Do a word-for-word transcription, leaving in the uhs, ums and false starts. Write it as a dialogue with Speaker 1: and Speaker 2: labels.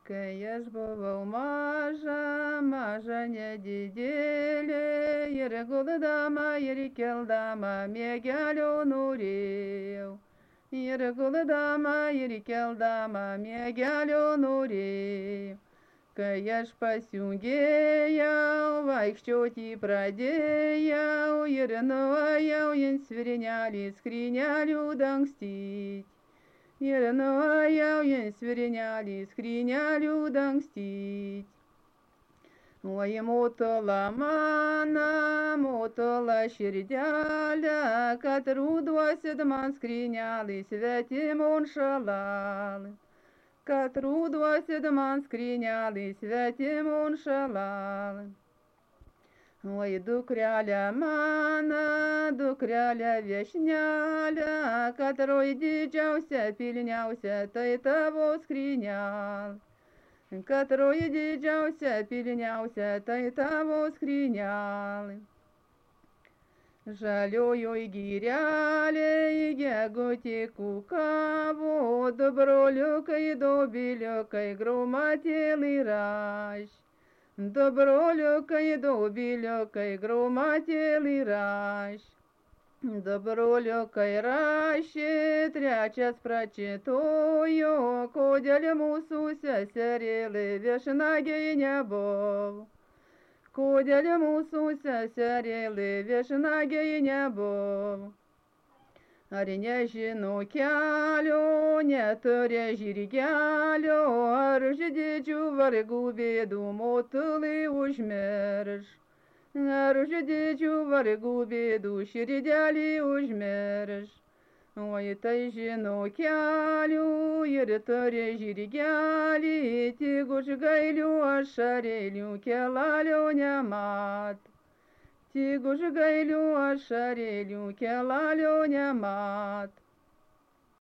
Speaker 1: Kai aš buvau maža, maža nedidelė, ir guldama, ir keldama miegelio norėjau. Ir guldama, ir keldama miegelio norėjau. Kai aš pasijungėjau, vaikščioti pradėjau, ir nuėjau ant svirnelį skrynelių dangstyti. Ir nuėjau ant svirnelį skrynelių dangstyti. Oi, motola mana, motola širdelė, kad rūduosit man skrynelį svetimon šalalį. Kad rūduosit man skrynelį svetimon šalalį. Oi, dukrelė mana, dukrelė viešnelė, katroj didžiausia, pilniausia, tai tavo skrynelė. Katroj didžiausia, pilniausia, tai tavo skrynelė. Žaliojoj gyrelėj gegutė kukavo, du broliukai, du biliukai, grumatėlį raš. Du broliukai, du biliukai, grumatėlį raš. Du broliukai rašė, trečias pračitojo, kodėl mūsų seserėlė viešnagėj nebuvo. Kodėl mūsų seserėlė viešnagėj nebuvo. Ar nežino kelio, neturi žirgelio, ar už didžių vargų bėdų motulį užmirš. Ar už didžių vargų bėdų širdelį užmirš. Oi, tai žino kelių ir turi žirgelį, tik už gailių ašarėlių kelelio nemat. Tik už gailių ašarėlių kelelio nemat.